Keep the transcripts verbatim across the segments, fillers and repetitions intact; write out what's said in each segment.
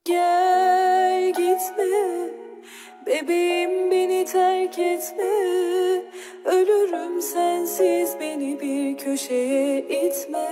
Gel gitme, bebeğim beni terk etme. Ölürüm sensiz, beni bir köşeye itme.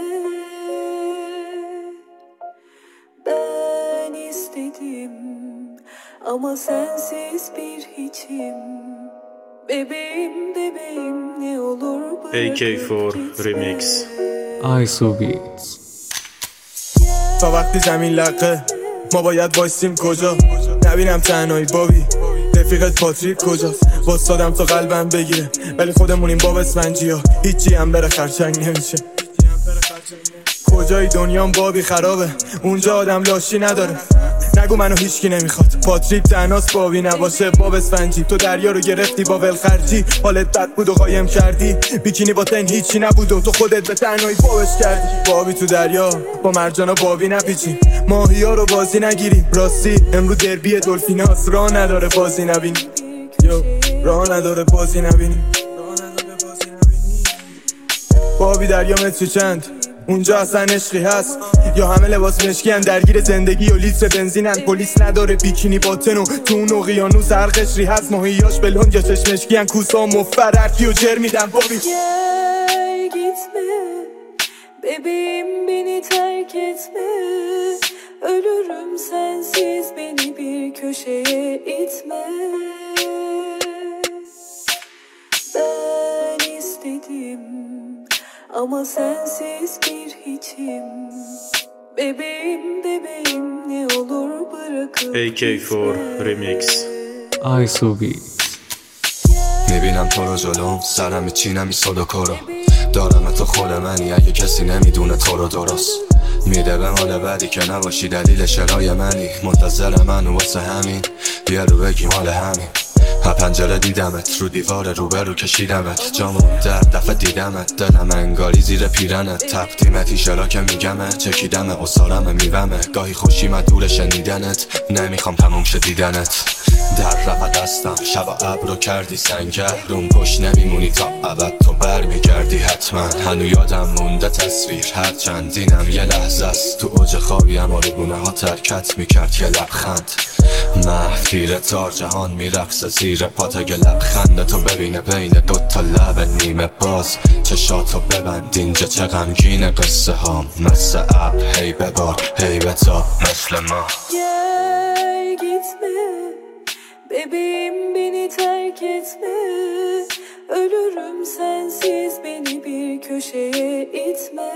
Ben istedim ama sensiz bir hiçim. Bebeğim bebeğim ne olur bırakıp A K four Remix. آیسو بیتس. تا وقتی زمین لقه ما باید وایسیم کجا؟ نبینم تنهایی بابی رفیقت پاتریک کجاست؟ واسادم تا قلبم بگیره ولی خودمونیم باب اسفنجی ها هیچی هم بره خرچنگ نمیشه. کجایی دنیام بابی خرابه اونجا آدم لاشی نداره. نگو منو هیچکی نمیخواد پاتریک تنهاست بابی نباشه باب اسفنجی. تو دریا رو گرفتی با ولخرجی حالت بد بود و قایم کردی بیکینی با تن هیچی نبود و تو خودت به تنهایی بابش کردی. بابی تو دریا با مرجانا بابی نپیچی ماهی ها رو بازی نگیریم. راستی امرو دربی دلفیناس راه نداره بازی نبینی. یو راه نداره بازی نبینی. بابی دریا متر چند اونجا اصلا عشقی هست یا همه لباس مشکی هم درگیر زندگی و لیتر بنزینن. پلیس نداره بیکینی باطن و تو اون اقیانوس هر قشری هست ماهیاش بلوند یا چشمشکی هن کوسا مفررکی و جر میدن. بابی Gel gitme, bebeğim beni terk etme. Ölürüm sensiz, beni bir köşeye itme. Ben istedim ama sensiz bir hiçim. Bebeğim bebeğim ne olur bırakıp A K four Remix. آیسو بیتس. میبینم تو رو جلوم سرم میچینم ایستاد و کرو دارم تو خود منی اگه کسی نمیدونه تو رو درست میده به حال بعدی که نباشی دلیل شرای منی منتظر من واسه همین بیا رو بگیم حال همین. ها پنجره دیدمت رو دیوار روبرو کشیدمت جامون در دفعه دیدمت دلم انگاری زیر پیرنت تقدیمتی شرا که میگمت چکیدمه اصارم میومه گاهی خوشیم دور شنیدنت نمیخوام تموم شه دیدنت. در رفت دستم شب ابر رو کردی سنگر روم پشت نمیمونی تا ابد تو برمیگردی حتما. هنو یادم مونده تصویر هر چندینم یه لحظه است تو اوج خوابیم آروگونه ها ترکت میکرد یه لبخند. محفیر تار جهان میرقصه زیر پات اگه لبخنده تو ببینه بین دوتا لب نیمه باز چشاتو ببند اینجا چه غمگین قصه هام مثل اب هی ببار هی بتا مثل ما. Gel gitme, bebeğim beni terk etme. Ölürüm sensiz, beni bir köşeye itme.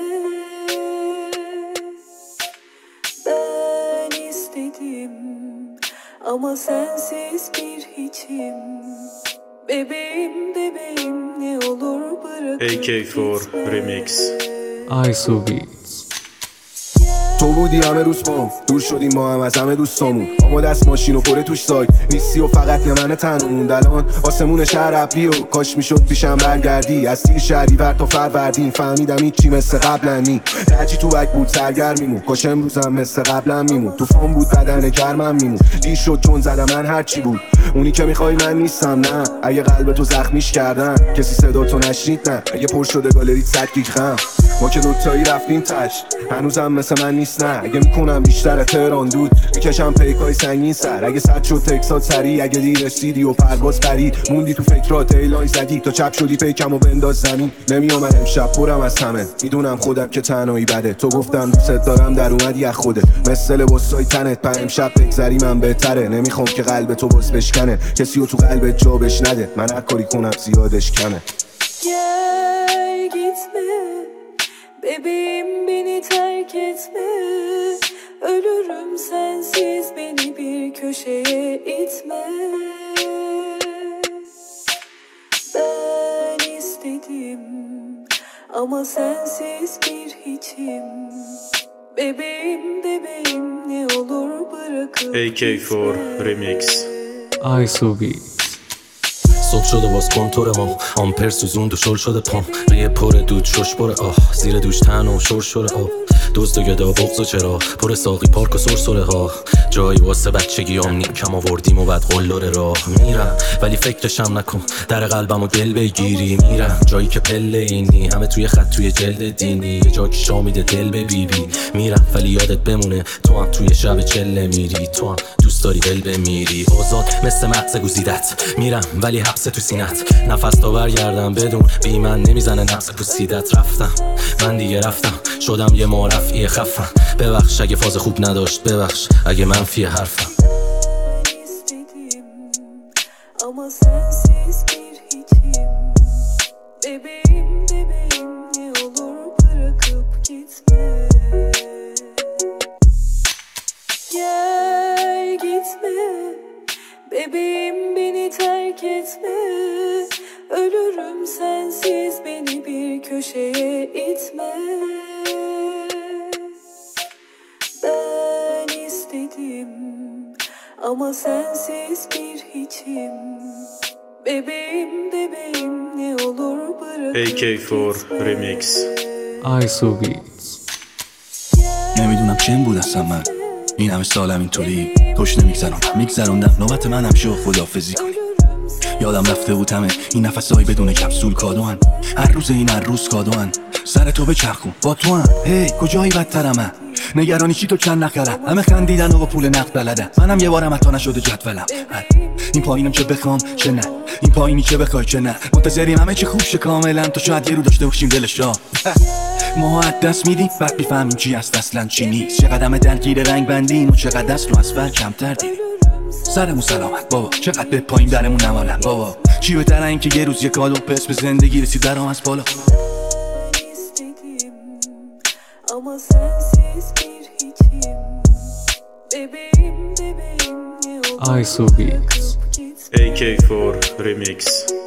Ben istedim ama sensiz bir hiçim. Bebeğim bebeğim ne olur bırakıp A K four Remix. آیسو بیتس. تو بودی همه روز پام دور شدیم ما هم از همه دوستامون اما دست ماشین و پره توش سایت نیستی و فقط یه من تنمون الان آسمون شهر ابری و کاش میشد پیشم برگردی از تیر شهری ور تا فروردین فهمیدم هیچی مثل قبلا نی رجی تو بک بود سرگرمیمون کاش امروزم مثل قبلا میمون طوفان بود بدن گرمم میمون دیر شد چون زدم من هرچی بود اونی که میخوای من نیستم نه اگه قلب تو زخمیش کردن کسی صدا تو نشنید نه اگه پر شده گالری صد گیگ خم ما که دوتایی رفتیم تش هنوزم مثل من نیست نه اگه میکنم بیشتر تهران دود میکشم پیکای سنگین سر اگه صد شد تکسات سری اگه دیر رسیدی و پرواز پرید موندی تو فکرات ایلای زدی تا چپ شدی پیکم و بنداز زمین نمیامد امشب پرم از همه میدونم خودم که تنهایی بده تو گفتم دوست دارم در اومدی از خودت مثل لباسای تنت پر امشب بگذری من بهتره نمیخوام که قلب تو باز بشکنه کسی رو تو قلبت جا بش نده من هر کاری کنم زیادش کمه. Gel gitme, bebeğim beni terk etme. Ölürüm sensiz, beni bir köşeye itme. Ben istedim ama sensiz bir hiçim. Bebeğim bebeğim ne olur bırakıp A K four Remix. آیسو بیتس. صبح شده باز کنتورم آمپر سوزوند و شل شده پام ریه پر دود شش بره آه زیر دوش تن و شور شوره آب دوست و گدا بغض و چرا پر ساقی پارک و سرسره ها جایی واسه بچگیام نیم کم آوردیم و بعد قلدر راه میرم، ولی فکرشم نکن در قلبم و دل بگیری. میرم جایی که پله اینی همه توی خط توی جلد دینی، یه جا که شا میده دل به بی بی. میرم ولی یادت بمونه تو هم توی شب چله میری، تو هم دوست داری دل بمیری. آزاد مثل مغز گزیدت میرم ولی حبس تو سینت، نفس تا برگردم بدون بی من نمیزنه نفس پوسیدت. رفتم من دیگه رفتم شدم یه معرفی خفم، ببخش اگه فاز خوب نداشت، ببخش اگه منفی حرفم. istedim ama sensiz bir hiçim. Bebeğim bebeğim ne olur bırakıp gitme. Gel gitme bebeğim, beni terk etme. Ölürüm sensiz, beni bir köşeye itme. Ben istedim ama sensiz bir hiçim. Bebeğim bebeğim ne olur bırakıp A K four gitme. Remix. Aysu Beats. نمیدونم چند بود اصلا من این همه سالم اینطوری خوش نمیگذرم میگذروندم نوبت منم شو خدافزی کنی. یادم رفته بود همه این نفسایی بدون کپسول کادوان، هر روز این هر روز کادوان. سر تو بچرخون با تو هم هی کجایی بدترمه، نگرانی چی تو چند نخرم، همه خندیدن و با پول نقد بلدن، منم یه بارم حتی نشده جدولم. این پایینم چه بخوام چه نه، این پایینی چه بخوای چه نه، منتظریم همه چی خوب شه کاملا تا شاید یه رو داشته باشیم دلشا. ما از دست میدیم بعد میفهمیم چی هست اصلا چی نیست، چقدر همه درگیر رنگ بندیم و چقدر دست رو از فر کمتر دیدیم. سرمون سلامت بابا، چقدر به پایین درمون نمالم بابا، چی بهتره این که یه روز یه کادو پس به زندگی رسید درام از بالا. istedim ama sensiz bir hiçim. Bebeğim bebeğim ne olur Aysu Beats. bırakıp gitme. A K four Remix.